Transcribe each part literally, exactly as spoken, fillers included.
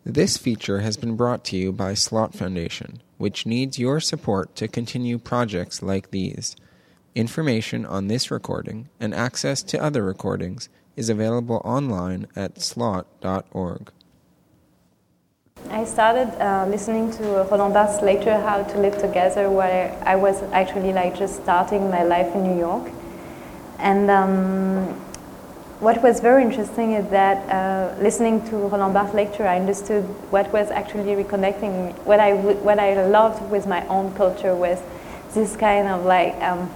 This feature has been brought to you by Slot Foundation, which needs your support to continue projects like these. Information on this recording and access to other recordings is available online at slot dot org. I started uh, listening to Roland Barthes' lecture, How to Live Together, where I was actually like just starting my life in New York. And um, what was very interesting is that uh, listening to Roland Barthes' lecture, I understood what was actually reconnecting me. What I, w- what I loved with my own culture was this kind of like um,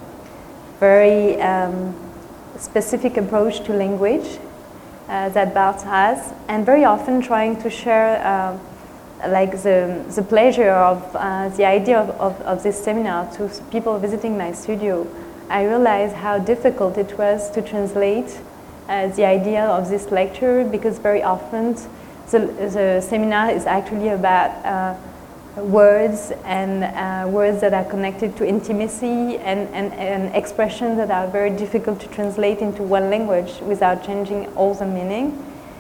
very um, specific approach to language uh, that Barthes has, and very often trying to share uh, like the, the pleasure of uh, the idea of, of, of this seminar to people visiting my studio. I realized how difficult it was to translate uh, the idea of this lecture, because very often the, the seminar is actually about uh, words and uh, words that are connected to intimacy and, and, and expressions that are very difficult to translate into one language without changing all the meaning.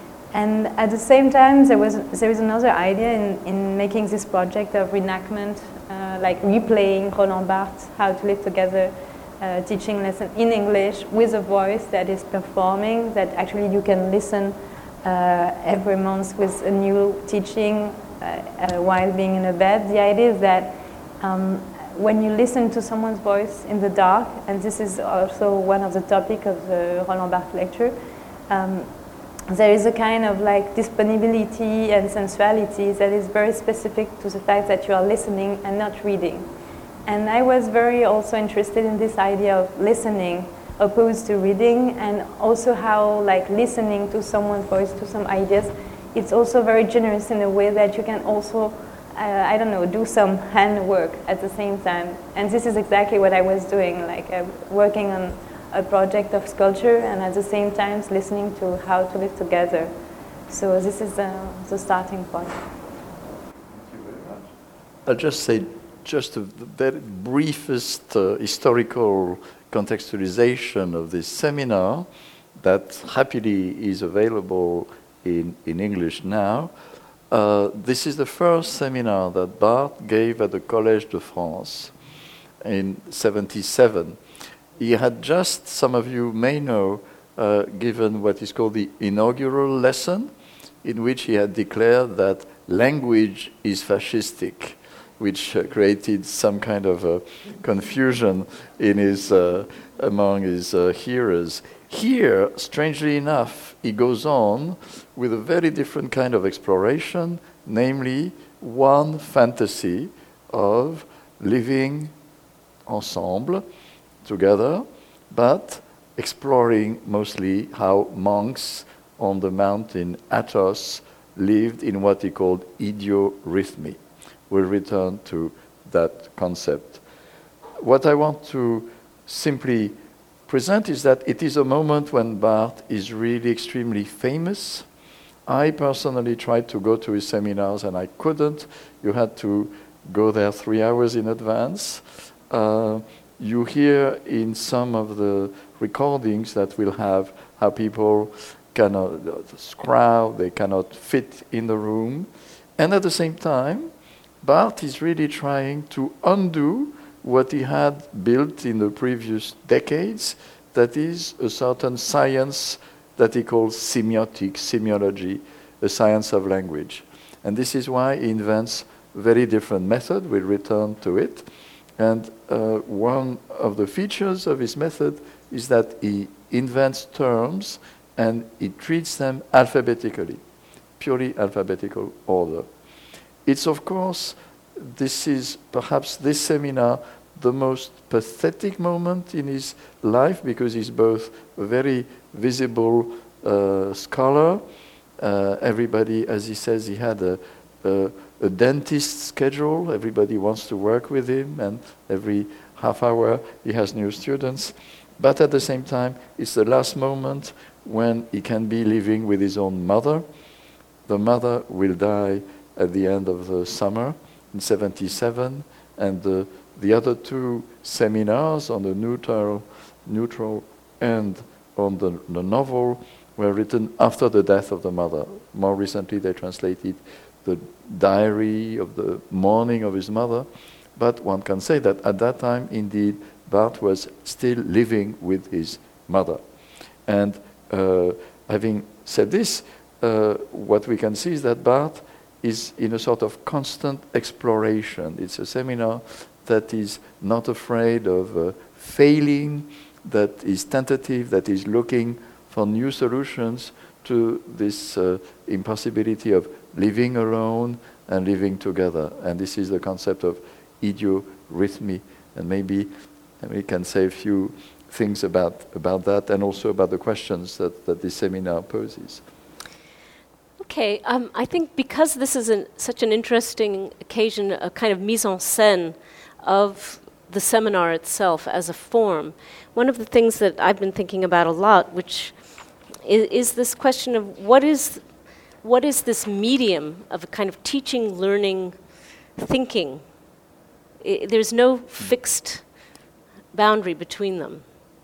And at the same time, there was there is another idea in, in making this project of reenactment, uh, like replaying Roland Barthes' How to Live Together uh, teaching lesson in English with a voice that is performing, that actually you can listen uh, every month with a new teaching uh, uh, while being in a bed. The idea is that um, when you listen to someone's voice in the dark, and this is also one of the topics of the Roland Barthes lecture, um, there is a kind of like disponibility and sensuality that is very specific to the fact that you are listening and not reading. And I was very also interested in this idea of listening opposed to reading, and also how like listening to someone's voice, to some ideas, it's also very generous in a way that you can also, uh, I don't know, do some handwork at the same time. And this is exactly what I was doing, like uh, working on a project of sculpture, and at the same time listening to How to Live Together. So this is uh, the starting point. Thank you very much. I'll just say just a very briefest uh, historical contextualization of this seminar that happily is available in, in English now. Uh, this is the first seminar that Barthes gave at the Collège de France in seventy-seven. He had just, some of you may know, uh, given what is called the inaugural lesson, in which he had declared that language is fascistic, which uh, created some kind of uh, confusion in his, uh, among his uh, hearers. Here, strangely enough, he goes on with a very different kind of exploration, namely one fantasy of living ensemble, together, but exploring mostly how monks on the mountain Athos lived in what he called idiorhythmy. We'll return to that concept. What I want to simply present is that it is a moment when Barthes is really extremely famous. I personally tried to go to his seminars and I couldn't. You had to go there three hours in advance. Uh, You hear in some of the recordings that we'll have how people cannot crowd, they cannot fit in the room. And at the same time, Barthes is really trying to undo what he had built in the previous decades, that is a certain science that he calls semiotics, semiology, a science of language. And this is why he invents a very different method. We'll return to it. And uh, one of the features of his method is that he invents terms and he treats them alphabetically, purely alphabetical order. It's, of course, this is perhaps this seminar the most pathetic moment in his life, because he's both a very visible uh, scholar. Uh, everybody, as he says, he had a, a a dentist schedule. Everybody wants to work with him, and every half hour he has new students. But at the same time, it's the last moment when he can be living with his own mother. The mother will die at the end of the summer in seventy-seven, and the, the other two seminars on the neutral, neutral and on the, the novel were written after the death of the mother. More recently, they translated the diary of the mourning of his mother, but one can say that at that time, indeed, Barthes was still living with his mother. And uh, having said this, uh, what we can see is that Barthes is in a sort of constant exploration. It's a seminar that is not afraid of uh, failing, that is tentative, that is looking for new solutions to this uh, impossibility of living alone and living together. And this is the concept of idiorhythmy. And maybe we can say a few things about, about that, and also about the questions that, that this seminar poses. Okay, um, I think because this is an, such an interesting occasion, a kind of mise en scène of the seminar itself as a form, one of the things that I've been thinking about a lot, which is, is this question of what is, what is this medium of a kind of teaching, learning, thinking? I, there's no fixed boundary between them.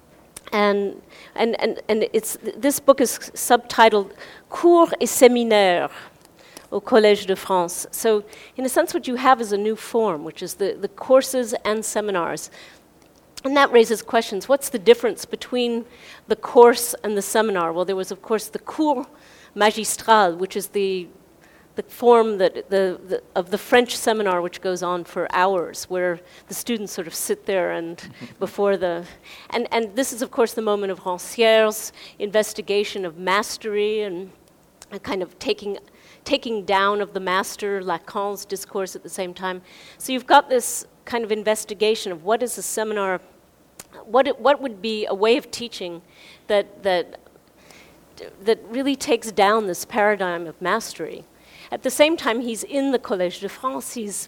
And, and, and, and it's, this book is subtitled Cours et Séminaires au Collège de France. So in a sense what you have is a new form, which is the, the courses and seminars. And that raises questions. What's the difference between the course and the seminar? Well, there was, of course, the cours magistral, which is the the form that the, the of the French seminar, which goes on for hours, where the students sort of sit there and before the, and, and this is of course the moment of Rancière's investigation of mastery and a kind of taking taking down of the master, Lacan's discourse at the same time. So you've got this kind of investigation of what is a seminar, what it, what would be a way of teaching that that that really takes down this paradigm of mastery. At the same time, he's in the Collège de France. He's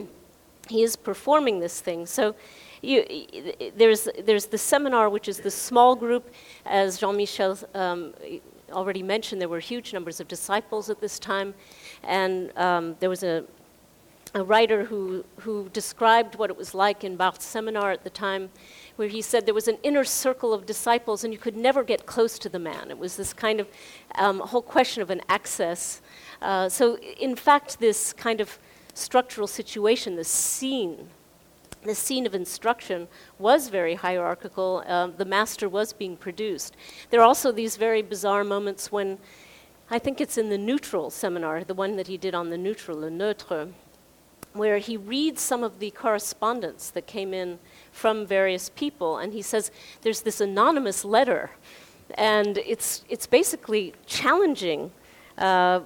he is performing this thing. So you, there's there's the seminar, which is the small group, as Jean-Michel um, already mentioned. There were huge numbers of disciples at this time, and um, there was a a writer who who described what it was like in Barthes' seminar at the time, where he said there was an inner circle of disciples, and you could never get close to the man. It was this kind of um, whole question of an access. Uh, so, in fact, this kind of structural situation, this scene, the scene of instruction was very hierarchical. Uh, the master was being produced. There are also these very bizarre moments when, I think it's in the neutral seminar, the one that he did on the neutral, le neutre, where he reads some of the correspondence that came in from various people, and he says, there's this anonymous letter, and it's it's basically challenging Uh,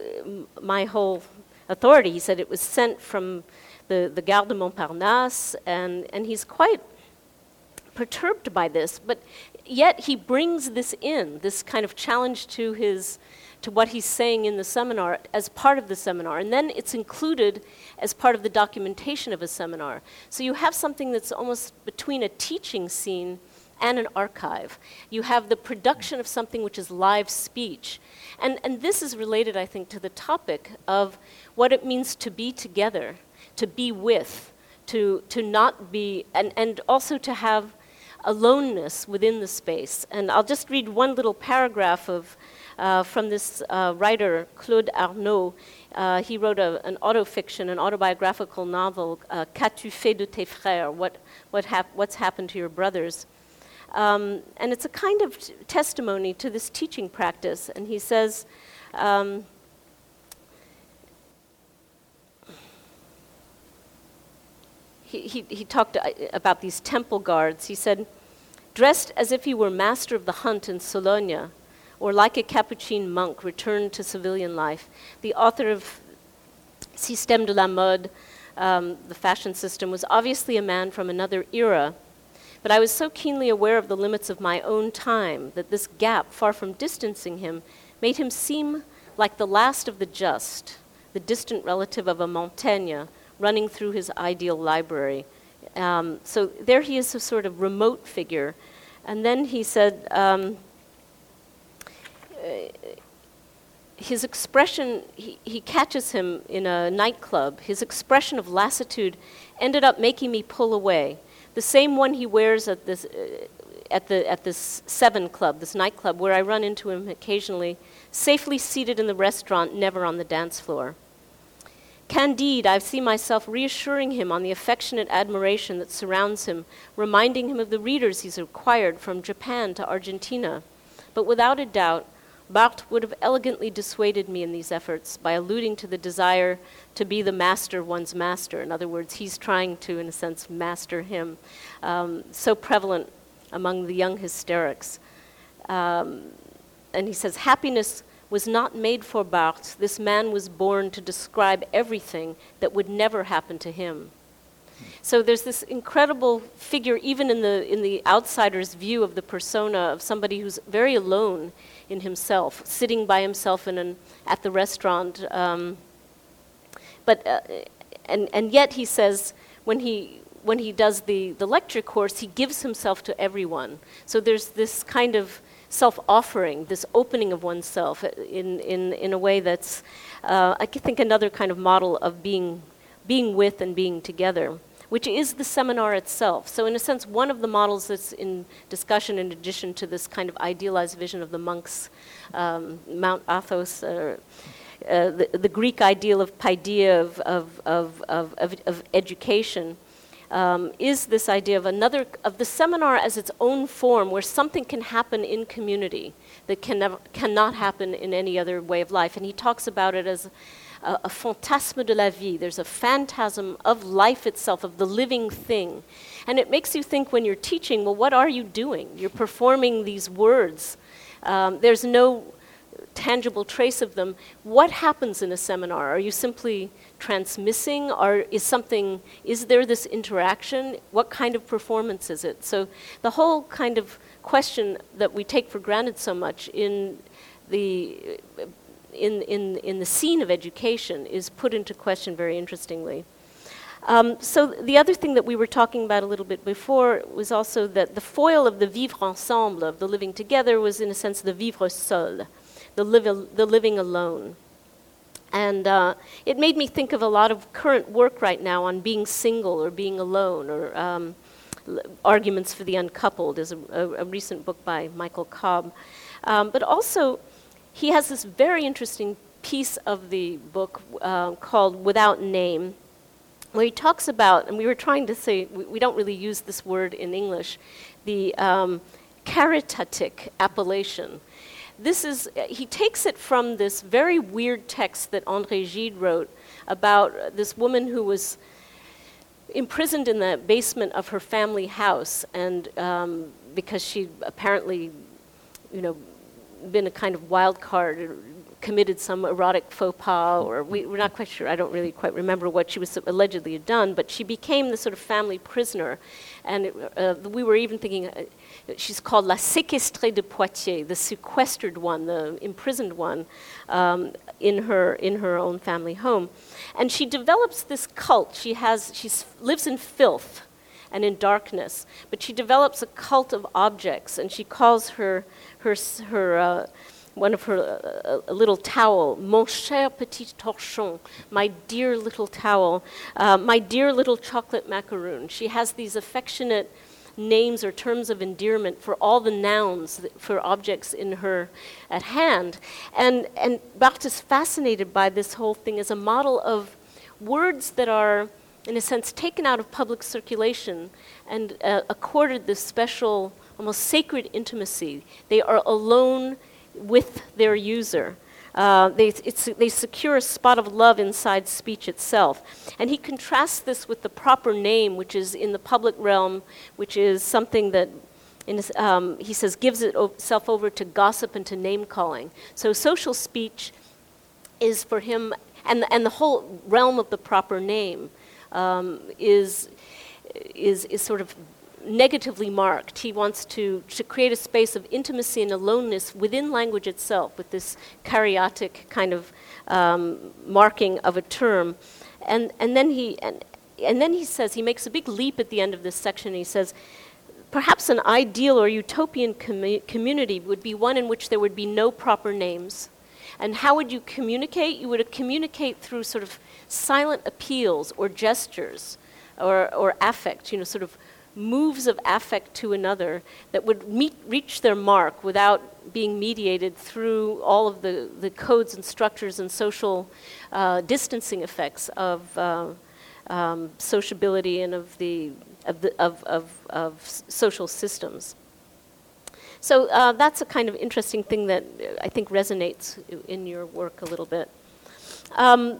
my whole authority. He said it was sent from the, the Gare de Montparnasse, and, and he's quite perturbed by this, but yet he brings this in, this kind of challenge to his, to what he's saying in the seminar as part of the seminar, and then it's included as part of the documentation of a seminar. So you have something that's almost between a teaching scene and an archive. You have the production of something which is live speech. And, and this is related, I think, to the topic of what it means to be together, to be with, to, to not be, and, and also to have aloneness within the space. And I'll just read one little paragraph of uh, from this uh, writer, Claude Arnaud. Uh, he wrote a, an autofiction, an autobiographical novel, uh, Qu'as-tu fait de tes frères? What, what hap- what's happened to your brothers? Um, and it's a kind of t- testimony to this teaching practice. And he says, um, he, he, he talked about these temple guards. He said, dressed as if he were master of the hunt in Sologne, or like a Capuchin monk returned to civilian life, the author of Système de la Mode, um, the fashion system, was obviously a man from another era. But I was so keenly aware of the limits of my own time that this gap, far from distancing him, made him seem like the last of the just, the distant relative of a Montaigne running through his ideal library. Um, so there he is, a sort of remote figure. And then he said, um, uh, his expression, he, he catches him in a nightclub, his expression of lassitude ended up making me pull away. The same one he wears at this, uh, at the at this Seven Club, this nightclub, where I run into him occasionally, safely seated in the restaurant, never on the dance floor. Candide, I see myself reassuring him on the affectionate admiration that surrounds him, reminding him of the readers he's acquired from Japan to Argentina. But without a doubt, Barthes would have elegantly dissuaded me in these efforts by alluding to the desire to be the master of one's master. In other words, he's trying to, in a sense, master him. Um, so prevalent among the young hysterics. Um, and he says, happiness was not made for Barthes. This man was born to describe everything that would never happen to him. So there's this incredible figure, even in the in the outsider's view of the persona of somebody who's very alone in himself, sitting by himself in an, at the restaurant. Um, but uh, and and yet he says when he when he does the, the lecture course, he gives himself to everyone. So there's this kind of self-offering, this opening of oneself in in in a way that's uh, I think another kind of model of being being with and being together, which is the seminar itself. So in a sense, one of the models that's in discussion, in addition to this kind of idealized vision of the monks, um, Mount Athos, uh, uh, the, the Greek ideal of paideia, of, of, of, of, of, of education, um, is this idea of another, of the seminar as its own form, where something can happen in community that can never, cannot happen in any other way of life. And he talks about it as a, a fantasme de la vie. There's a phantasm of life itself, of the living thing. And it makes you think when you're teaching, well, what are you doing? You're performing these words. Um, there's no tangible trace of them. What happens in a seminar? Are you simply transmissing, or is something, is there this interaction? What kind of performance is it? So the whole kind of question that we take for granted so much in the in in in the scene of education is put into question very interestingly. Um, so the other thing that we were talking about a little bit before was also that the foil of the vivre ensemble, of the living together, was in a sense the vivre seul, the, live, the living alone. And uh, it made me think of a lot of current work right now on being single or being alone, or um, l- Arguments for the Uncoupled is a, a, a recent book by Michael Cobb. Um, but also, he has this very interesting piece of the book uh, called Without Name, where he talks about, and we were trying to say, we, we don't really use this word in English, the um, caritatic appellation. This is, he takes it from this very weird text that André Gide wrote about this woman who was imprisoned in the basement of her family house, and um, because she apparently, you know, been a kind of wild card, committed some erotic faux pas, or we, we're not quite sure, I don't really quite remember what she was allegedly had done, but she became the sort of family prisoner. And uh, we were even thinking, uh, she's called La Séquestrée de Poitiers, the sequestered one, the imprisoned one, um, in her in her own family home. And she develops this cult. She has, she lives in filth and in darkness, but she develops a cult of objects, and she calls her her her uh, one of her uh, a little towel, mon cher petit torchon, my dear little towel, uh, my dear little chocolate macaroon. She has these affectionate names or terms of endearment for all the nouns that, for objects in her at hand, and and Barthes is fascinated by this whole thing as a model of words that are, in a sense, taken out of public circulation and uh, accorded this special, almost sacred intimacy. They are alone with their user. Uh, they, it's, they secure a spot of love inside speech itself. And he contrasts this with the proper name, which is in the public realm, which is something that, in his, um, he says, gives itself over to gossip and to name-calling. So social speech is for him, and, and the whole realm of the proper name, Um, is is is sort of negatively marked. He wants to, to create a space of intimacy and aloneness within language itself, with this karyotic kind of um, marking of a term, and and then he and and then he says, he makes a big leap at the end of this section. He says, perhaps an ideal or utopian com- community would be one in which there would be no proper names. And how would you communicate? You would communicate through sort of silent appeals or gestures or, or affect, you know, sort of moves of affect to another that would meet, reach their mark without being mediated through all of the, the codes and structures and social uh, distancing effects of uh, um, sociability and of the of the of of, of social systems. So uh, that's a kind of interesting thing that I think resonates in your work a little bit. Um,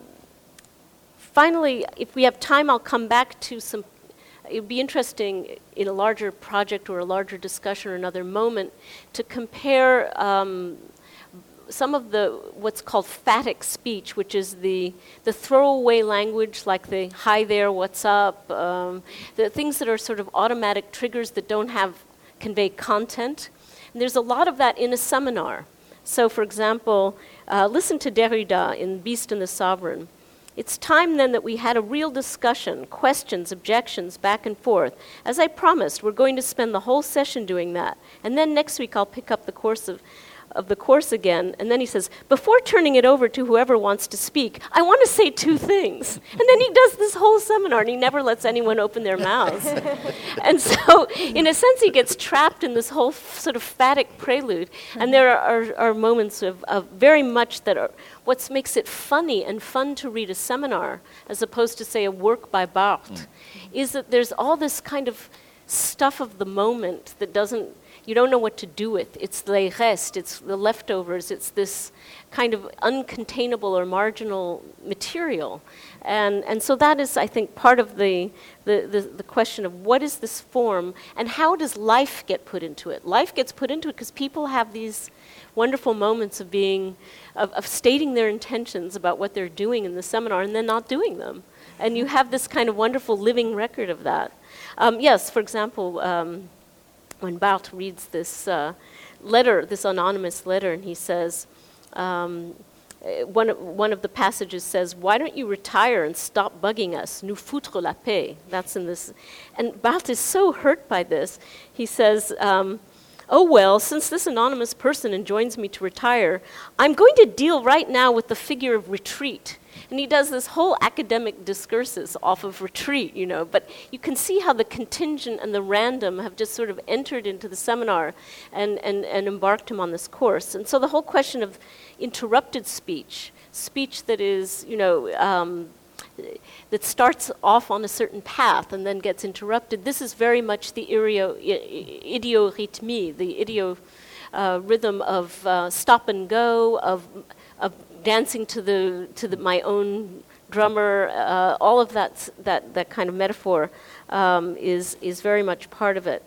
finally, if we have time, I'll come back to some. It would be interesting in a larger project or a larger discussion or another moment to compare um, some of the what's called phatic speech, which is the the throwaway language, like the "hi there, what's up," um, the things that are sort of automatic triggers that don't have convey content. And there's a lot of that in a seminar. So, for example, uh, listen to Derrida in Beast and the Sovereign. It's time then that we had a real discussion, questions, objections, back and forth. As I promised, we're going to spend the whole session doing that. And then next week I'll pick up the course of, of the course again. And then he says, before turning it over to whoever wants to speak, I want to say two things. And then he does this whole seminar and he never lets anyone open their mouths. And so, in a sense, he gets trapped in this whole f- sort of phatic prelude. And there are, are, are moments of, of very much that are what makes it funny and fun to read a seminar, as opposed to, say, a work by Barthes, mm. is that there's all this kind of stuff of the moment that doesn't, you don't know what to do with. It's les restes, it's the leftovers, it's this kind of uncontainable or marginal material. And and so that is, I think, part of the, the, the, the question of what is this form and how does life get put into it? Life gets put into it because people have these wonderful moments of being, of, of stating their intentions about what they're doing in the seminar and then not doing them. And you have this kind of wonderful living record of that. Um, yes, for example, um, when Barthes reads this uh, letter, this anonymous letter, and he says, um, one, one of the passages says, why don't you retire and stop bugging us? Nous foutre la paix. That's in this. And Barthes is so hurt by this. He says, um, oh, well, since this anonymous person enjoins me to retire, I'm going to deal right now with the figure of retreat. And he does this whole academic discursus off of retreat, you know, but you can see how the contingent and the random have just sort of entered into the seminar and, and, and embarked him on this course. And so the whole question of interrupted speech, speech that is, you know, um, that starts off on a certain path and then gets interrupted, this is very much the idio, idiorhythmie, the idio uh, rhythm of uh, stop and go, of of dancing to the to the, my own drummer, uh, all of that that that kind of metaphor um, is is very much part of it.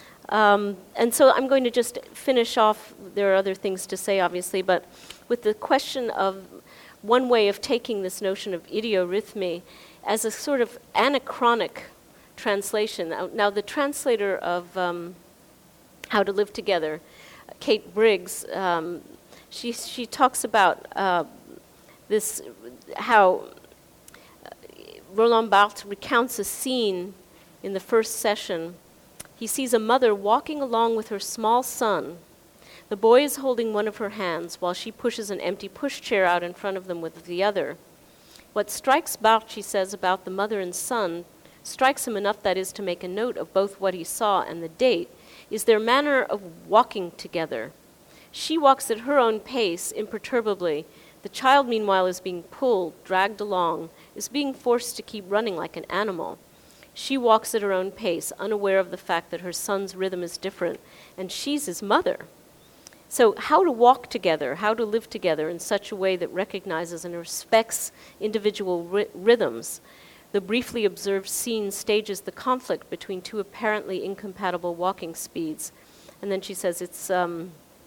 Um, and so I'm going to just finish off. There are other things to say, obviously, but with the question of one way of taking this notion of idiorhythmie as a sort of anachronic translation. Now, now the translator of um, How to Live Together, Kate Briggs, um, she she talks about uh, this, how Roland Barthes recounts a scene in the first session. He sees a mother walking along with her small son. The boy is holding one of her hands while she pushes an empty pushchair out in front of them with the other. What strikes Barthes, she says, about the mother and son, strikes him enough, that is, to make a note of both what he saw and the date, is their manner of walking together. She walks at her own pace, imperturbably. The child, meanwhile, is being pulled, dragged along, is being forced to keep running like an animal. She walks at her own pace, unaware of the fact that her son's rhythm is different, and she's his mother. So how to walk together, how to live together in such a way that recognizes and respects individual ry- rhythms. The briefly observed scene stages the conflict between two apparently incompatible walking speeds. And then she says it's, um,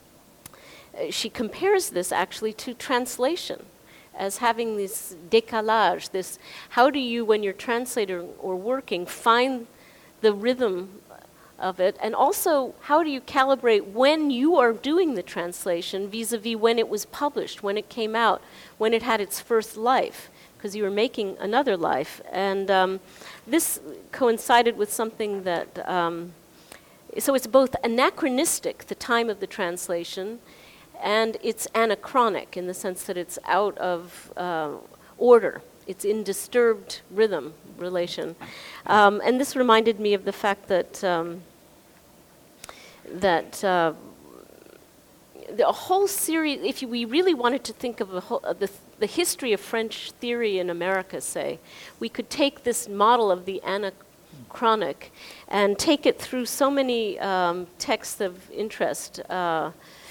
she compares this actually to translation as having this décalage, this, how do you, when you're translating or working, find the rhythm of it, and also how do you calibrate when you are doing the translation vis-a-vis when it was published, when it came out, when it had its first life, because you were making another life. And um, this coincided with something that, um, so it's both anachronistic, the time of the translation, and it's anachronic in the sense that it's out of uh, order. it's in disturbed rhythm relation. Um, and this reminded me of the fact that um, that uh, the whole series, if you, we really wanted to think of, a whole, of the, the history of French theory in America, say, we could take this model of the anachronic and take it through so many um, texts of interest, uh,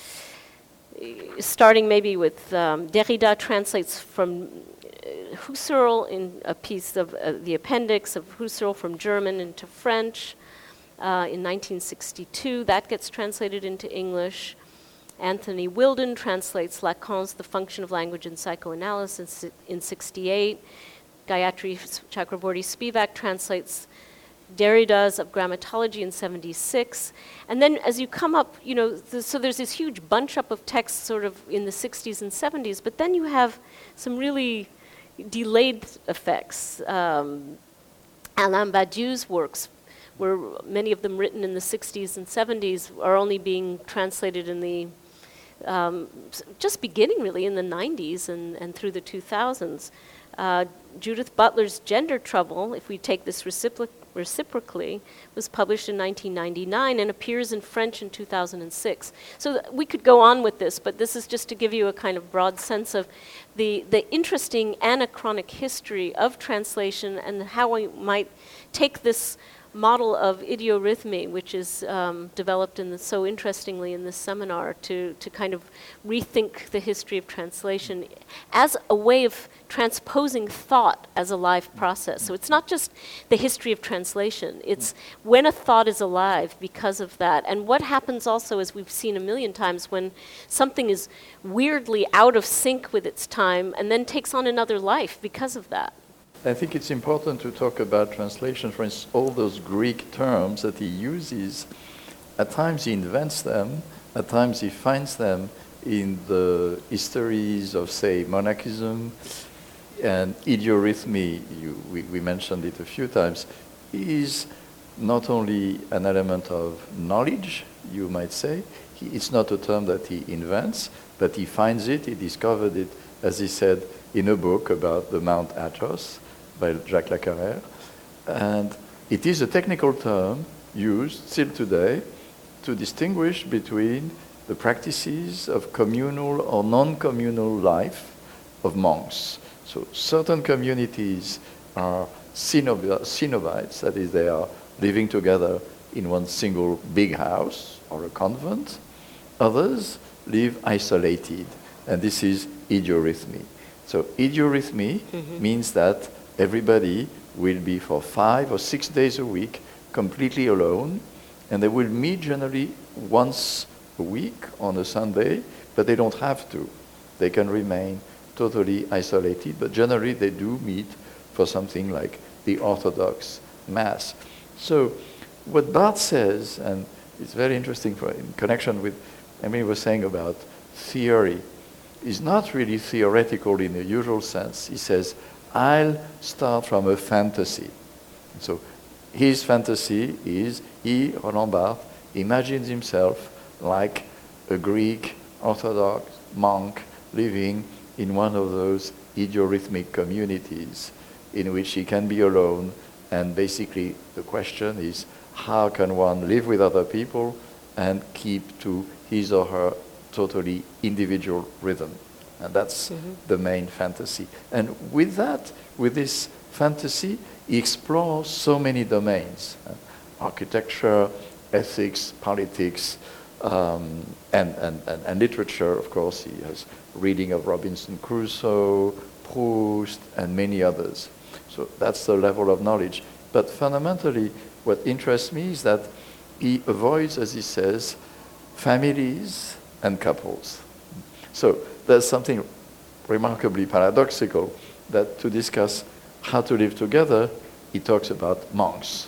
starting maybe with um, Derrida translates from uh, Husserl in a piece of uh, the appendix of Husserl from German into French uh, in nineteen sixty-two. That gets translated into English. Anthony Wilden translates Lacan's The Function of Language in Psychoanalysis in sixty-eight. Gayatri Chakraborty-Spivak translates Derrida's Of Grammatology in seventy-six. And then as you come up, you know, th- so there's this huge bunch up of texts sort of in the sixties and seventies, but then you have some really delayed effects. Um, Alain Badiou's works, were many of them written in the sixties and seventies, are only being translated in the, um, just beginning really in the nineties and, and through the two thousands. Uh, Judith Butler's Gender Trouble, if we take this recipro- reciprocally, was published in nineteen ninety-nine and appears in French in two thousand six. So th- we could go on with this, but this is just to give you a kind of broad sense of the, the interesting anachronic history of translation and how we might take this model of idiorhythmy, which is um, developed in the, so interestingly in this seminar, to, to kind of rethink the history of translation as a way of transposing thought as a live process. So it's not just the history of translation, it's when a thought is alive because of that. And what happens also, as we've seen a million times, when something is weirdly out of sync with its time and then takes on another life because of that. I think it's important to talk about translation. For instance, all those Greek terms that he uses, at times he invents them, at times he finds them in the histories of, say, monarchism and idiorhythmy. You, we, we mentioned it a few times, is not only an element of knowledge, you might say. He, it's not a term that he invents, but he finds it, he discovered it, as he said, in a book about the Mount Athos by Jacques Lacarrère. And it is a technical term used still today to distinguish between the practices of communal or non-communal life of monks. So certain communities are cenob- cenobites, that is, they are living together in one single big house or a convent. Others live isolated, and this is idiorhythmy. So idiorhythmy mm-hmm. means that everybody will be for five or six days a week completely alone, and they will meet generally once a week on a Sunday, but they don't have to. They can remain totally isolated, but generally they do meet for something like the Orthodox Mass. So what Barthes says, and it's very interesting for, in connection with Emily was saying about theory, is not really theoretical in the usual sense. He says, I'll start from a fantasy. So his fantasy is he, Roland Barthes, imagines himself like a Greek Orthodox monk living in one of those idiorhythmic communities in which he can be alone, and basically the question is, how can one live with other people and keep to his or her totally individual rhythm? And that's mm-hmm. the main fantasy. And with that, with this fantasy, he explores so many domains. Uh, architecture, ethics, politics, um, and, and, and, and literature, of course. He has reading of Robinson Crusoe, Proust, and many others. So that's the level of knowledge. But fundamentally, what interests me is that he avoids, as he says, families and couples. So there's something remarkably paradoxical that to discuss how to live together, he talks about monks.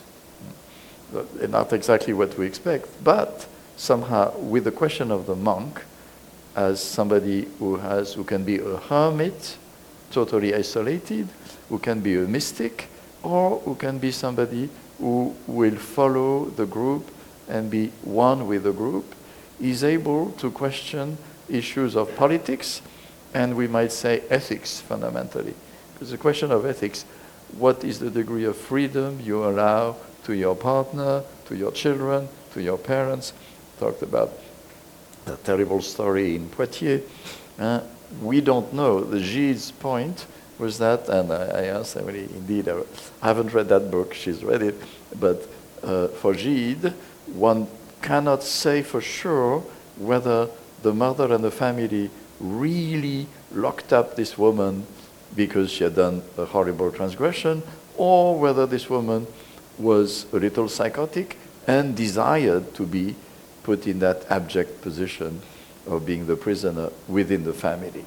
Not exactly what we expect, but somehow with the question of the monk as somebody who has, who can be a hermit, totally isolated, who can be a mystic, or who can be somebody who will follow the group and be one with the group, is able to question issues of politics, and we might say ethics fundamentally. it's a question of ethics. What is the degree of freedom you allow to your partner, to your children, to your parents? Talked about the terrible story in Poitiers. Uh, we don't know. The Gide's point was that, and I, I asked Emily, indeed, I, I haven't read that book, she's read it, but uh, for Gide, one cannot say for sure whether the mother and the family really locked up this woman because she had done a horrible transgression, or whether this woman was a little psychotic and desired to be put in that abject position of being the prisoner within the family.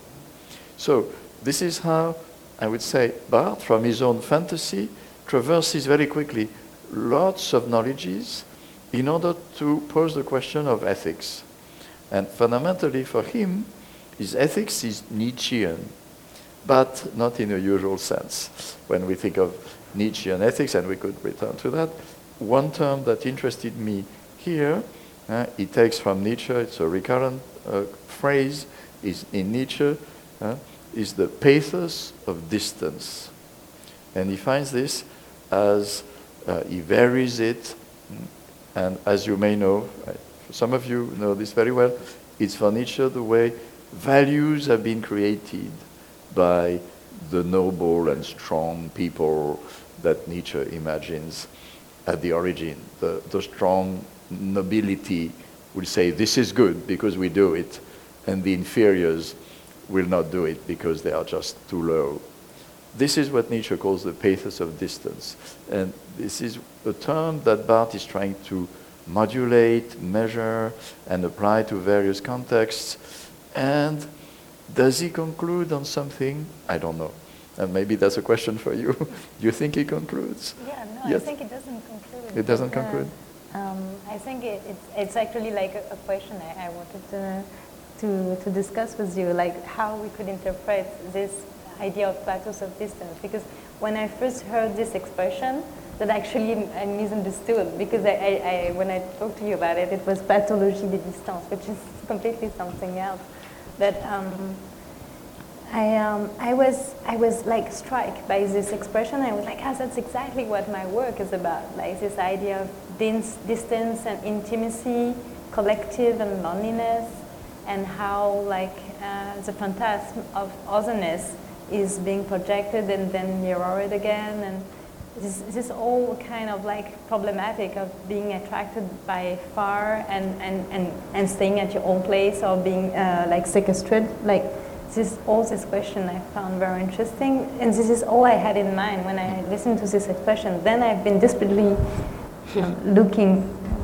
So this is how, I would say, Barthes, from his own fantasy, traverses very quickly lots of knowledges in order to pose the question of ethics. And fundamentally for him, his ethics is Nietzschean, but not in a usual sense. When we think of Nietzschean ethics, and we could return to that, one term that interested me here, uh, it takes from Nietzsche, it's a recurrent uh, phrase, is in Nietzsche, uh, is the pathos of distance. And he finds this as, uh, he varies it, and as you may know, some of you know this very well, it's for Nietzsche the way values have been created by the noble and strong people that Nietzsche imagines at the origin. The, the strong nobility will say, this is good because we do it, and the inferiors will not do it because they are just too low. This is what Nietzsche calls the pathos of distance. And this is a term that Barthes is trying to modulate, measure, and apply to various contexts. And does he conclude on something? I don't know. And maybe that's a question for you. Do you think he concludes? Yeah, no, yes. I think it doesn't conclude. It doesn't uh, conclude? Um, I think it, it's, it's actually like a, a question I, I wanted to, to, to discuss with you, like how we could interpret this idea of pathos of distance. Because when I first heard this expression, that actually I misunderstood, because I, I, I, when I talked to you about it, it was pathologie de distance, which is completely something else. But um, I, um, I was, I was like struck by this expression. I was like, ah, that's exactly what my work is about. Like this idea of dins- distance and intimacy, collective and loneliness, and how like uh, the phantasm of otherness is being projected and then mirrored again. And this, this all kind of like problematic of being attracted by far and, and, and, and staying at your own place, or being uh, like sequestered. Like this, all this question I found very interesting, and this is all I had in mind when I listened to this expression. Then I've been desperately um, looking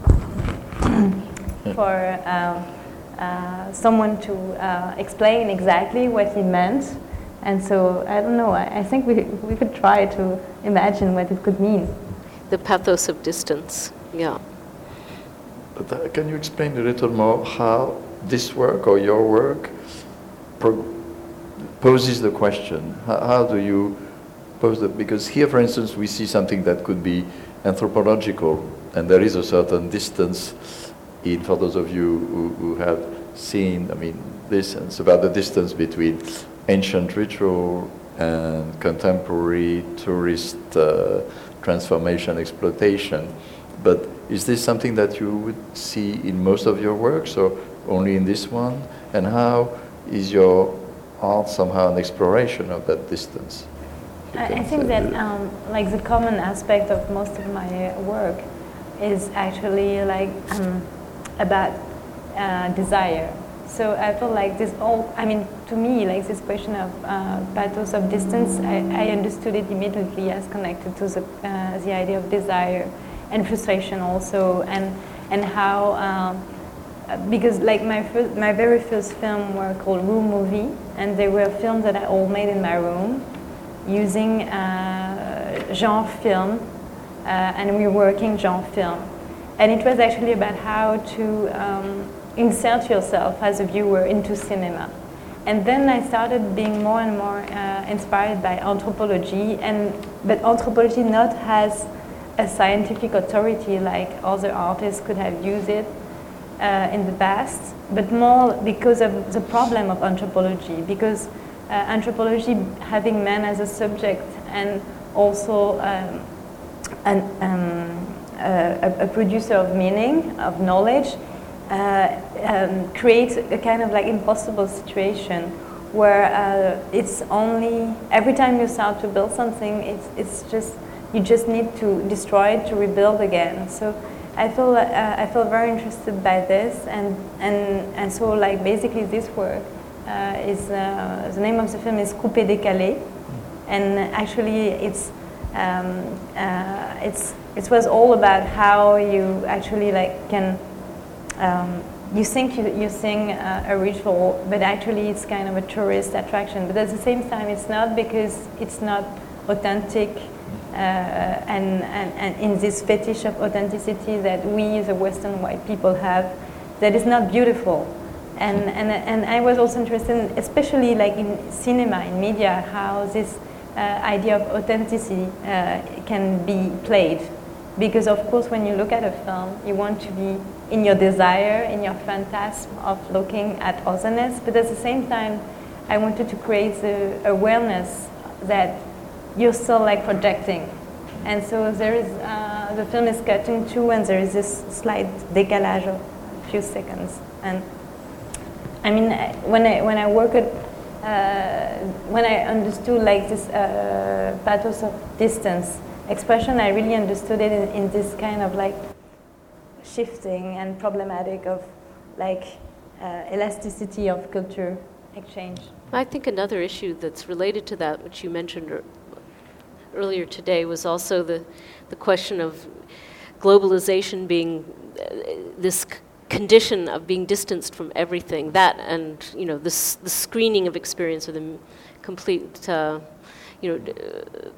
for um, uh, someone to uh, explain exactly what he meant. And so, I don't know, I, I think we, we could try to imagine what it could mean. The pathos of distance, yeah. But uh, can you explain a little more how this work or your work pro- poses the question? How, how do you pose the, because here, for instance, we see something that could be anthropological, and there is a certain distance in, for those of you who, who have seen, I mean, this, and it's about the distance between ancient ritual and contemporary tourist uh, transformation exploitation. But is this something that you would see in most of your works, or only in this one? And how is your art somehow an exploration of that distance? I, I think that um, like the common aspect of most of my work is actually like um, about uh, desire. So I feel like this all, I mean, to me, like this question of uh, pathos of distance, I, I understood it immediately as connected to the, uh, the idea of desire and frustration also, and and how, um, because like my first, my very first film were called Room Movie, and they were films that I all made in my room using uh, genre film uh, and reworking genre film. And it was actually about how to um, insert yourself as a viewer into cinema. And then I started being more and more uh, inspired by anthropology, and but anthropology not as a scientific authority like other artists could have used it uh, in the past, but more because of the problem of anthropology, because anthropology having man as a subject and also um, an, um, a, a producer of meaning, of knowledge, uh, um, creates a kind of like impossible situation where uh, it's only, every time you start to build something, it's, it's just, you just need to destroy it to rebuild again. So I feel, uh, I feel very interested by this, and, and, and so like basically this work uh, is, uh, the name of the film is Coupé Décalé, and actually it's, um, uh, it's, it was all about how you actually like can, um, you think you, you sing uh, a ritual, but actually it's kind of a tourist attraction. But at the same time, it's not, because it's not authentic, uh, and, and, and in this fetish of authenticity that we, the Western white people, have, that is not beautiful. And, and, and I was also interested in, especially like in cinema, in media, how this uh, idea of authenticity uh, can be played. Because of course, when you look at a film, you want to be in your desire, in your phantasm of looking at otherness, but at the same time, I wanted to create the awareness that you're still like projecting. And so there is, uh, the film is cut in two, and there is this slight décalage of a few seconds. And I mean, when I, when I work at, uh, when I understood like this uh, pathos of distance expression, I really understood it in, in this kind of like shifting and problematic of like uh, elasticity of culture exchange. I think another issue that's related to that, which you mentioned er- earlier today, was also the, the question of globalization being uh, this c- condition of being distanced from everything. That and, you know, this, the screening of experience, or the m- complete, uh, you know, uh,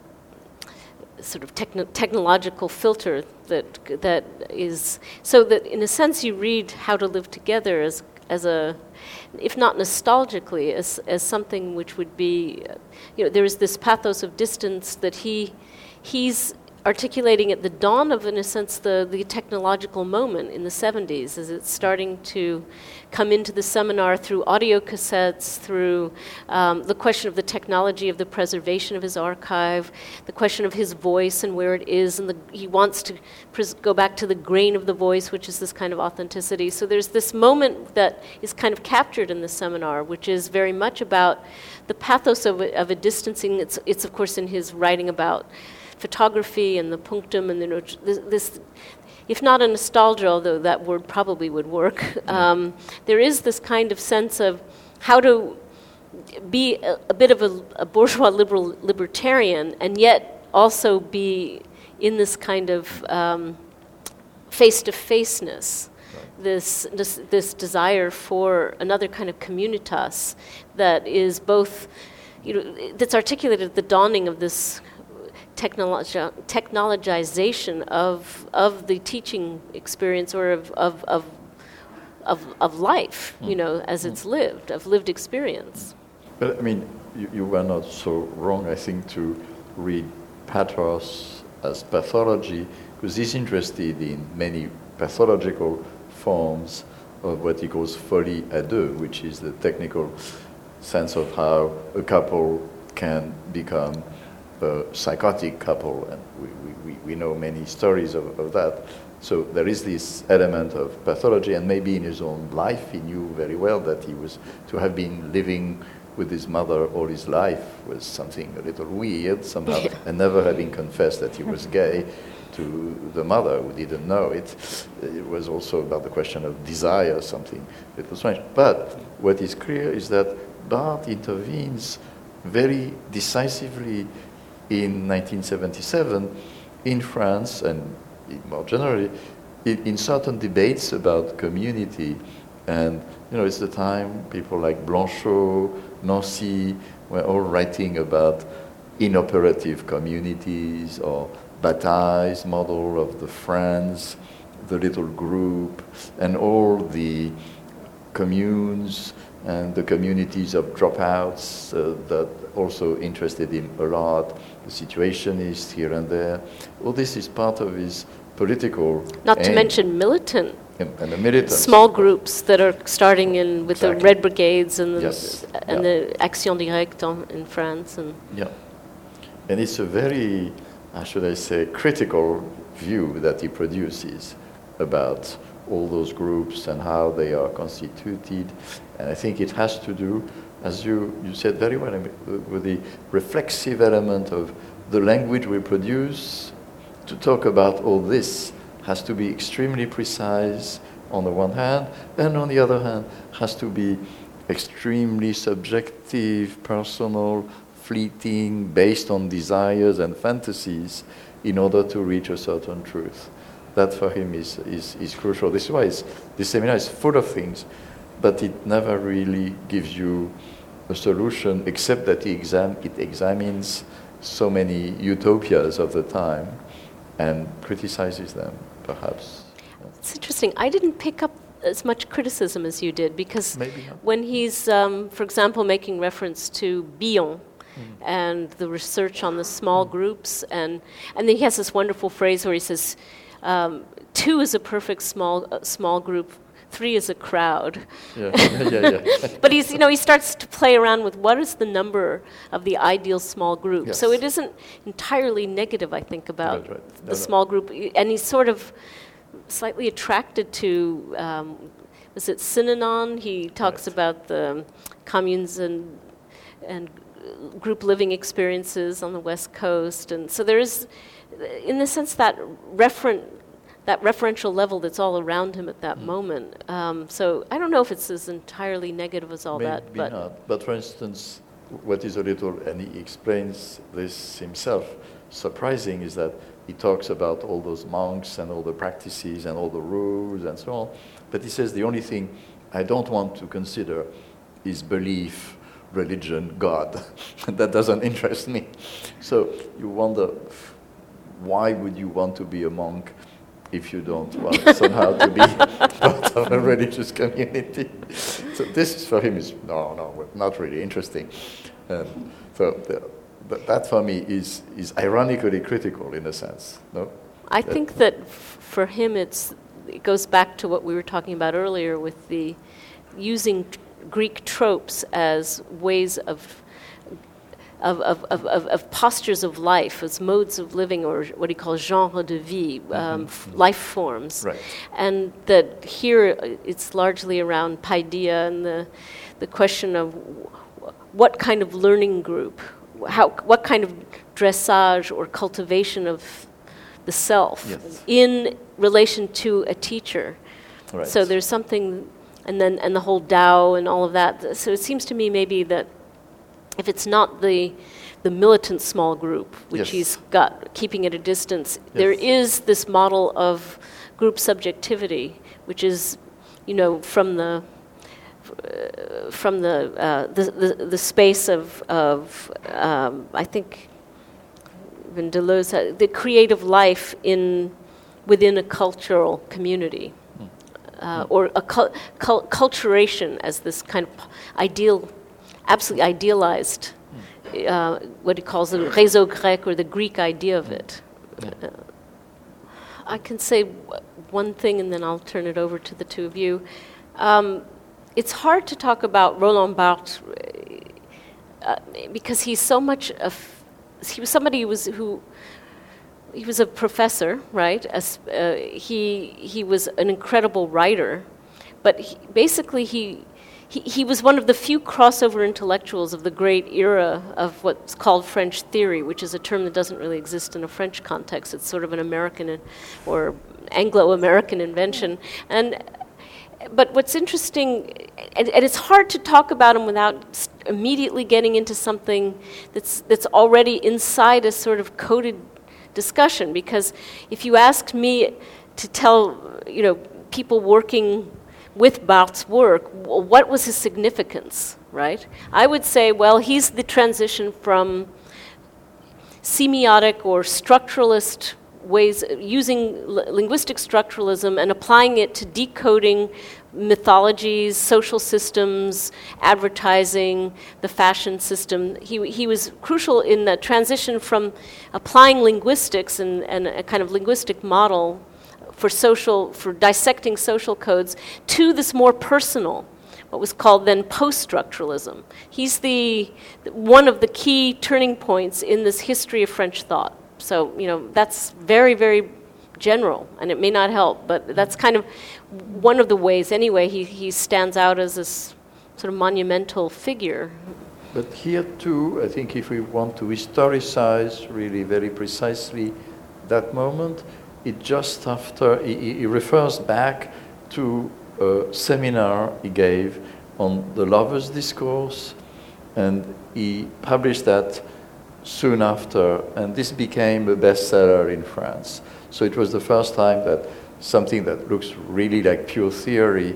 sort of techno- technological filter that that is, so that in a sense you read How to Live Together as as a, if not nostalgically, as as something which would be, uh, you know, there is this pathos of distance that he he's articulating at the dawn of, in a sense, the, the technological moment in the seventies, as it's starting to come into the seminar through audio cassettes, through um, the question of the technology of the preservation of his archive, the question of his voice and where it is, and the, he wants to pres- go back to the grain of the voice, which is this kind of authenticity. So there's this moment that is kind of captured in the seminar, which is very much about the pathos of a, of a distancing. It's, it's, of course, in his writing about photography and the punctum, and the, this, this, if not a nostalgia, although that word probably would work, um, there is this kind of sense of how to be a, a bit of a, a bourgeois liberal libertarian, and yet also be in this kind of um, face-to-faceness, this, this this desire for another kind of communitas that is both, you know, that's articulated at the dawning of this Technologi- technologization of of the teaching experience, or of of of of, of life, you know, as it's lived, of lived experience. But I mean, you, you were not so wrong, I think, to read pathos as pathology, because he's interested in many pathological forms of what he calls folie à deux, which is the technical sense of how a couple can become a psychotic couple, and we, we, we know many stories of, of that. So there is this element of pathology, and maybe in his own life he knew very well that he was to have been living with his mother all his life was something a little weird somehow, yeah. And never having confessed that he was gay to the mother who didn't know it. It was also about the question of desire, something a little strange. But what is clear is that Barthes intervenes very decisively in nineteen seventy-seven in France, and more generally in, in certain debates about community. And you know, it's the time people like Blanchot, Nancy were all writing about inoperative communities, or Bataille's model of the friends, the little group, and all the communes and the communities of dropouts uh, that also interested him a lot, the situationists here and there. All this is part of his political. Not to aim. mention militant. And, and the militants. Small groups that are starting in with Exactly. the Red Brigades and the, Yes. and Yeah. the Action Directe on, in France. And Yeah. And it's a very, how should I say, critical view that he produces about all those groups and how they are constituted. And I think it has to do, as you, you said very well, I mean, with the reflexive element of the language we produce. To talk about all this has to be extremely precise on the one hand, and on the other hand, has to be extremely subjective, personal, fleeting, based on desires and fantasies in order to reach a certain truth. That for him is, is, is crucial. This is why it's, this seminar is full of things, but it never really gives you a solution except that he exam- it examines so many utopias of the time and criticizes them, perhaps. it's interesting. I didn't pick up as much criticism as you did, because Maybe not. when he's, um, for example, making reference to Bion and the research on the small groups, and and then he has this wonderful phrase where he says, um, two is a perfect small uh, small group, three is a crowd. Yeah, yeah, yeah. But he's, you know, he starts to play around with what is the number of the ideal small group. Yes. So it isn't entirely negative, I think, about Right, right. the No, no. small group. And he's sort of slightly attracted to, um, was it Synanon? He talks Right. about the communes and and group living experiences on the West Coast. And so there is, in the sense, that referen that referential level that's all around him at that moment. Um, so I don't know if it's as entirely negative as all Maybe that, but not. But for instance, what is a little, and he explains this himself, surprising is that he talks about all those monks and all the practices and all the rules and so on. But he says the only thing I don't want to consider is belief, religion, God. That doesn't interest me. So you wonder, why would you want to be a monk if you don't want somehow to be part of a religious community? So this is for him is no, no, not really interesting. And so the, but that for me is is ironically critical in a sense. No, I That- think that f- for him it's it goes back to what we were talking about earlier with the using t- Greek tropes as ways of of, of, of, of, of postures of life, as modes of living, or what he calls genre de vie, um, f- life forms. Right. And that here uh, it's largely around paideia and the, the question of w- what kind of learning group, how, what kind of dressage or cultivation of the self Yes. in relation to a teacher. Right. So there's something, and then and the whole Tao and all of that. So it seems to me maybe that if it's not the the militant small group, which Yes. he's got keeping at a distance, there is this model of group subjectivity, which is, you know, from the uh, from the, uh, the the the space of of um, I think even Deleuze had, the creative life in within a cultural community. Uh, or a cul- cul- culturation as this kind of ideal, absolutely idealized, uh, what he calls the réseau grec, or the Greek idea of it. Uh, I can say w- one thing and then I'll turn it over to the two of you. Um, it's hard to talk about Roland Barthes uh, because he's so much of, he was somebody who was, who he was a professor, right? As, uh, he he was an incredible writer, but he, basically he, he he was one of the few crossover intellectuals of the great era of what's called French theory, which is a term that doesn't really exist in a French context. It's sort of an American in, or Anglo-American invention. And but what's interesting, and, and it's hard to talk about him without s- immediately getting into something that's that's already inside a sort of coded discussion, because if you asked me to tell, you know, people working with Barthes' work, w- what was his significance, right? I would say, well, he's the transition from semiotic or structuralist ways, using l- linguistic structuralism and applying it to decoding mythologies, social systems, advertising, the fashion system. He he was crucial in the transition from applying linguistics and, and a kind of linguistic model for social, for dissecting social codes, to this more personal, what was called then post-structuralism. He's the one of the key turning points in this history of French thought. So, you know, that's very, very general, and it may not help, but that's kind of one of the ways, anyway, he, he stands out as this sort of monumental figure. But here too, I think if we want to historicize really very precisely that moment, it just after, he, he refers back to a seminar he gave on the Lovers' Discourse, and he published that soon after, and this became a bestseller in France. So it was the first time that something that looks really like pure theory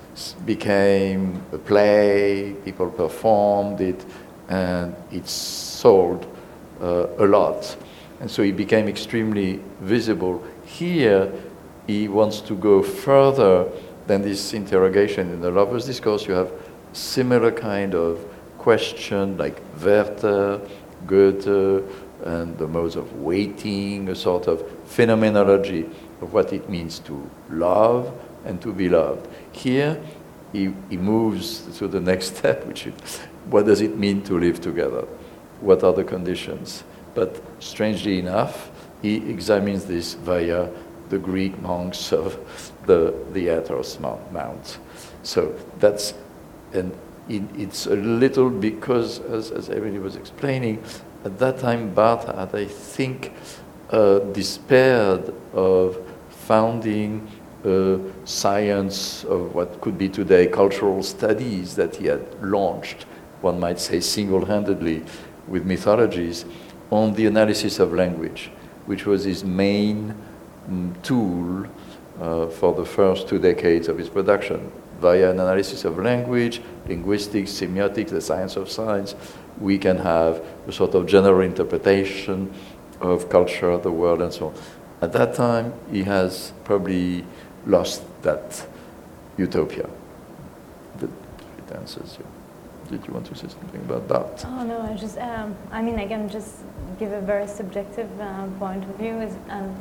became a play, people performed it, and it sold uh, a lot. And so it became extremely visible. Here, he wants to go further than this interrogation. In the Lovers' Discourse, you have similar kind of question like Werther, Goethe, and the modes of waiting, a sort of phenomenology of what it means to love and to be loved. Here, he, he moves to the next step, which is, what does it mean to live together? What are the conditions? But strangely enough, he examines this via the Greek monks of the, the Athos Mount. So that's, and it, it's a little because, as, as Emily was explaining, at that time Barthes had, I think, uh, despaired of founding a science of what could be today cultural studies that he had launched, one might say single-handedly, with mythologies, on the analysis of language, which was his main mm, tool uh, for the first two decades of his production. Via an analysis of language, linguistics, semiotics, the science of science, we can have a sort of general interpretation of culture, the world, and so on. At that time, he has probably lost that utopia. That it answers you. Did you want to say something about that? Oh no, I just, um, I mean, I can just give a very subjective uh, point of view. Is, um,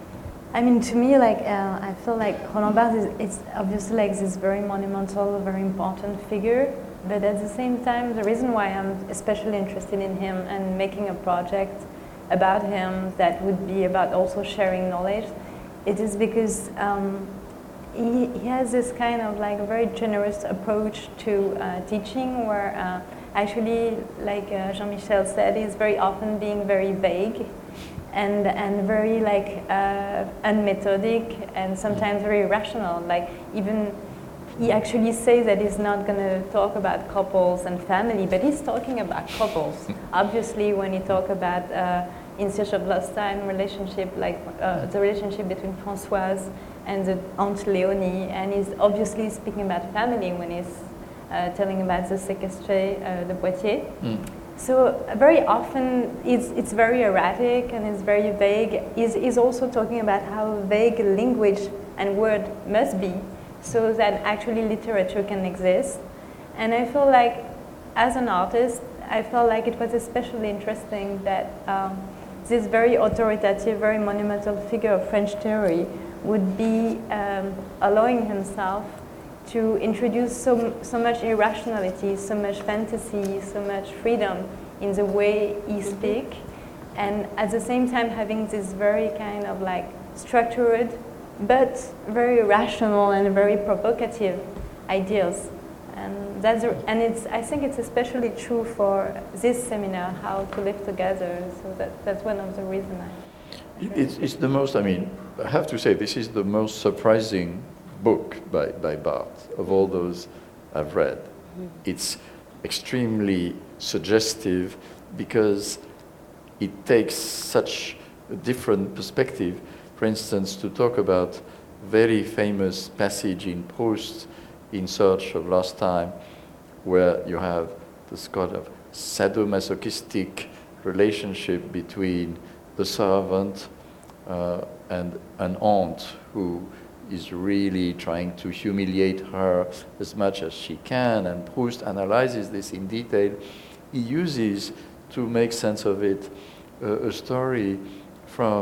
I mean, to me, like, uh, I feel like Roland Barthes is it's obviously like this very monumental, very important figure. But at the same time, the reason why I'm especially interested in him and making a project about him that would be about also sharing knowledge, it is because um, he, he has this kind of like a very generous approach to uh, teaching, where uh, actually, like uh, Jean-Michel said, he's very often being very vague and and very like uh, unmethodic and sometimes very irrational. Like even he actually says that he's not going to talk about couples and family, but he's talking about couples. Obviously, when he talk about uh, In Search of Lost Time relationship, like uh, the relationship between Françoise and the Aunt Léonie, and he's obviously speaking about family when he's uh, telling about the séquestré uh, de Poitiers. Mm. So uh, very often it's, it's very erratic and it's very vague. He's, he's also talking about how vague language and word must be so that actually literature can exist. And I feel like as an artist, I felt like it was especially interesting that um, this very authoritative, very monumental figure of French theory would be um, allowing himself to introduce so, so much irrationality, so much fantasy, so much freedom in the way he speaks, and at the same time having this very kind of like structured but very rational and very provocative ideas. And that's and it's I think it's especially true for this seminar, How to Live Together. So that that's one of the reasons. I it's, it's the most. I mean, I have to say this is the most surprising book by by Barthes of all those I've read. Mm-hmm. It's extremely suggestive because it takes such a different perspective. For instance, to talk about very famous passage in Proust, In Search of Lost Time, where you have this kind of sadomasochistic relationship between the servant uh, and an aunt who is really trying to humiliate her as much as she can, and Proust analyzes this in detail. He uses, to make sense of it, uh, a story from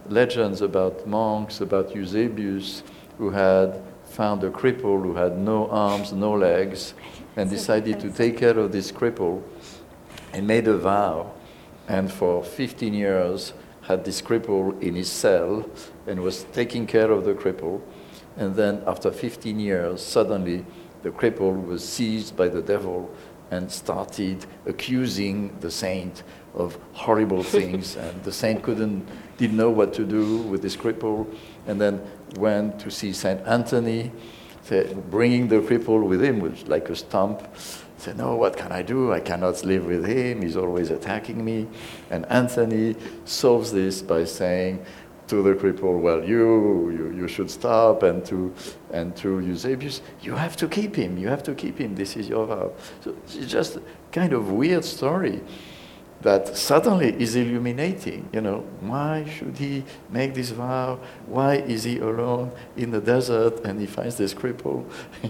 legends about monks, about Eusebius, who had found a cripple who had no arms, no legs, and decided to take care of this cripple and made a vow. And for fifteen years had this cripple in his cell and was taking care of the cripple. And then after fifteen years, suddenly the cripple was seized by the devil and started accusing the saint of horrible things. And the saint couldn't, didn't know what to do with this cripple, and then went to see Saint Anthony, said, bringing the cripple with him, which like a stump. Said, no, what can I do? I cannot live with him. He's always attacking me. And Anthony solves this by saying to the cripple, well, you, you, you should stop, and to, and to Eusebius, you have to keep him. You have to keep him. This is your vow. So it's just a kind of weird story that suddenly is illuminating. You know, why should he make this vow? Why is he alone in the desert and he finds this cripple?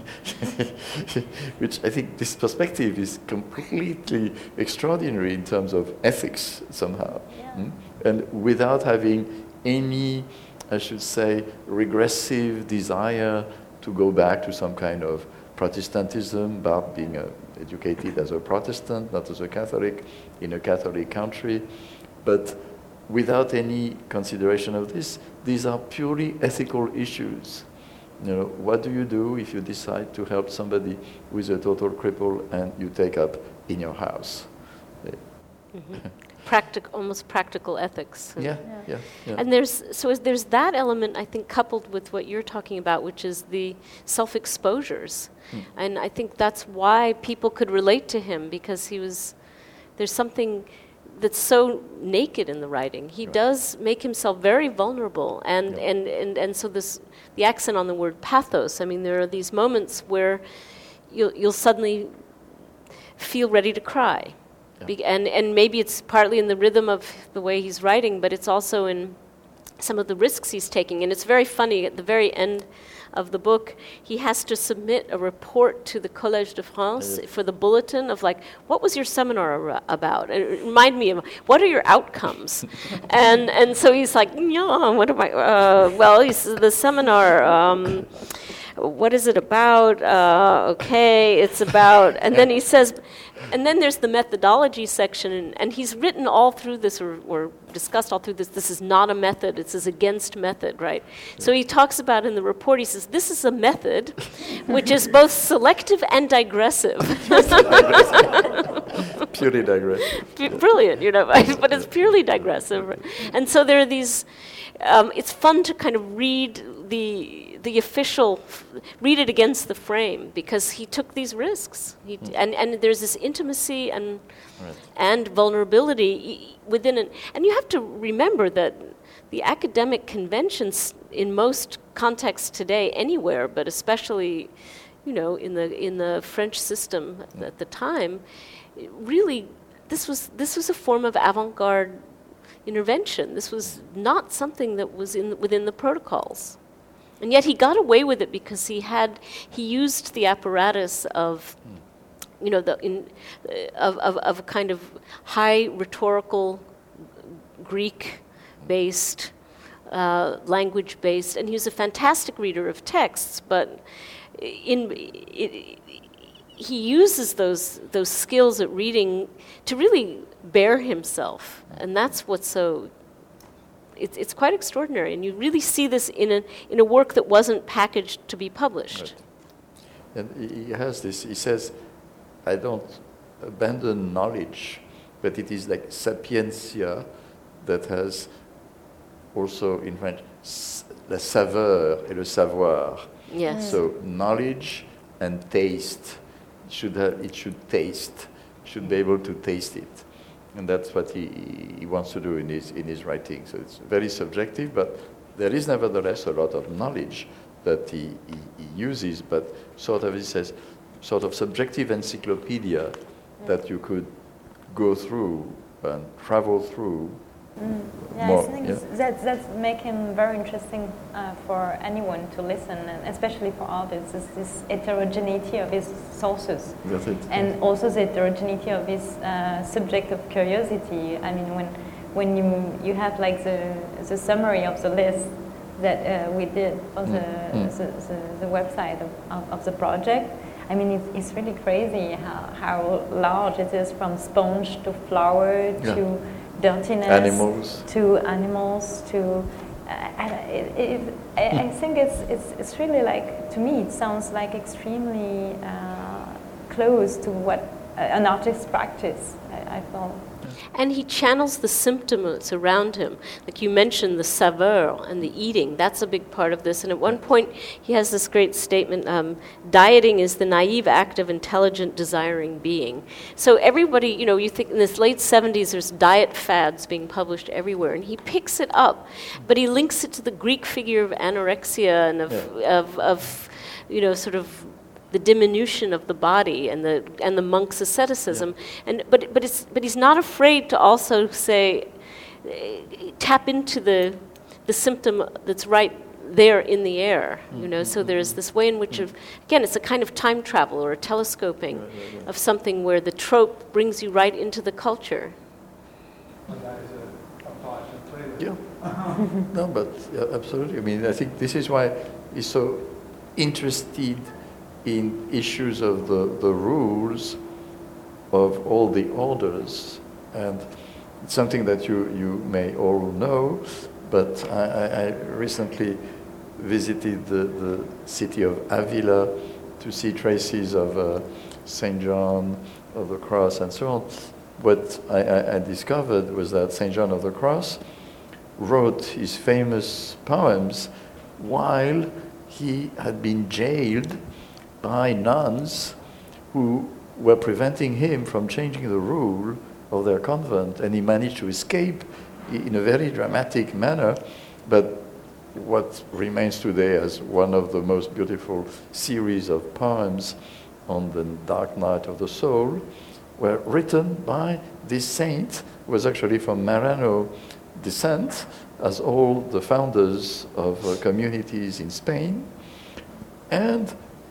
Which I think this perspective is completely extraordinary in terms of ethics somehow. Yeah. Mm? And without having any, I should say, regressive desire to go back to some kind of Protestantism, about being uh, educated as a Protestant, not as a Catholic, in a Catholic country, but without any consideration of this. These are purely ethical issues. You know, what do you do if you decide to help somebody who is a total cripple and you take up in your house? Mm-hmm. Practic, almost practical ethics. Yeah, yeah, yeah. And there's so is, there's that element, I think, coupled with what you're talking about, which is the self-exposures. Hmm. And I think that's why people could relate to him, because he was, there's something that's so naked in the writing. He right. does make himself very vulnerable, and, yeah. and, and, and so this, the accent on the word pathos, I mean, there are these moments where you'll, you'll suddenly feel ready to cry. Yeah. Be- and, and maybe it's partly in the rhythm of the way he's writing, but it's also in some of the risks he's taking. And it's very funny, at the very end of the book, he has to submit a report to the Collège de France uh, for the bulletin of, like, what was your seminar ar- about? And it remind me of, what are your outcomes? and and so he's like, yeah, what am I, uh, well, he's, the seminar, um, what is it about? Uh, okay, it's about, and then he says, and then there's the methodology section, and, and he's written all through this, or, or discussed all through this, this is not a method, this is against method, right? Yeah. So he talks about in the report, he says, this is a method which is both selective and digressive. Purely digressive. B- brilliant, you know, but it's purely digressive. And so there are these, um, it's fun to kind of read the the official, read it against the frame, because he took these risks. He, mm. and, and there's this intimacy and right. and vulnerability within it. And you have to remember that the academic conventions in most contexts today, anywhere, but especially, you know, in the in the French system mm. at the time, really, this was this was a form of avant-garde intervention. This was not something that was in within the protocols. And yet he got away with it because he had he used the apparatus of, you know, the in uh, of, of of a kind of high rhetorical, Greek-based, uh, language-based, and he was a fantastic reader of texts. But in it, he uses those those skills at reading to really bear himself, and that's what's so. It's it's quite extraordinary, and you really see this in a in a work that wasn't packaged to be published. Right. And he has this. He says, "I don't abandon knowledge, but it is like sapientia that has also in French la saveur et le savoir." Yes. So knowledge and taste should have it should taste should be able to taste it. And that's what he, he wants to do in his in his writing. So it's very subjective, but there is nevertheless a lot of knowledge that he, he, he uses, but sort of, he says, sort of subjective encyclopedia yeah. that you could go through and travel through. Mm. Yeah, more, I think yeah? that that make him very interesting uh, for anyone to listen, and especially for artists. Is this heterogeneity of his sources, That's it. and also the heterogeneity of his uh, subject of curiosity. I mean, when when you you have like the the summary of the list that uh, we did for the, Mm. the, the, the website of, of, of the project, I mean, it's, it's really crazy how, how large it is, from sponge to flour Yeah. to dirtiness Animals. to animals to. Uh, I, it, it, I, I think it's, it's it's really like, to me it sounds like extremely uh, close to what uh, an artist's practice. I, I thought. And he channels the symptoms around him. Like you mentioned, the saveur and the eating, that's a big part of this. And at one point, he has this great statement, um, dieting is the naive act of intelligent, desiring being. So everybody, you know, you think in this late seventies, there's diet fads being published everywhere, and he picks it up, but he links it to the Greek figure of anorexia and of, Yeah. of, of you know, sort of the diminution of the body and the and the monk's asceticism, yeah. and but but it's but he's not afraid to also say, uh, tap into the the symptom that's right there in the air, mm-hmm. you know. So there's this way in which, mm-hmm. of, again, it's a kind of time travel or a telescoping right, right, right. of something where the trope brings you right into the culture. Well, that is a, a thought to play with. Yeah. No, but yeah, absolutely. I mean, I think this is why he's so interested in issues of the, the rules of all the orders. And it's something that you, you may all know, but I, I recently visited the, the city of Avila to see traces of uh, Saint John of the Cross and so on. What I, I, I discovered was that Saint John of the Cross wrote his famous poems while he had been jailed by nuns who were preventing him from changing the rule of their convent, and he managed to escape in a very dramatic manner. But what remains today as one of the most beautiful series of poems on the dark night of the soul were written by this saint, who was actually from Marrano descent, as all the founders of uh, communities in Spain, and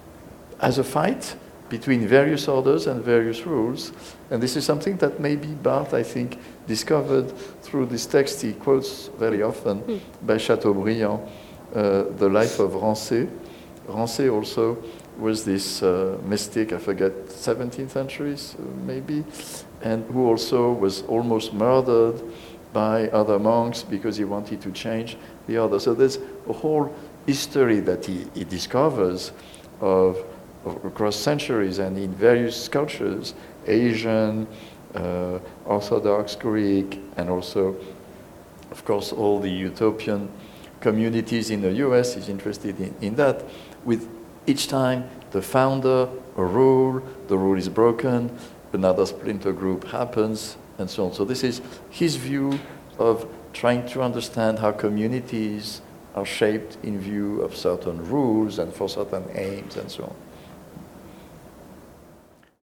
as a fight between various orders and various rules. And this is something that maybe Barthes, I think, discovered through this text he quotes very often mm. by Chateaubriand, uh, the life of Rancé. Rancé also was this uh, mystic, I forget, seventeenth century uh, maybe, and who also was almost murdered by other monks because he wanted to change the order. So there's a whole history that he, he discovers of across centuries and in various cultures, Asian, uh, Orthodox, Greek, and also, of course, all the utopian communities in the U S is interested in, in that. With each time the founder, a rule, the rule is broken, another splinter group happens, and so on. So this is his view of trying to understand how communities are shaped in view of certain rules and for certain aims and so on.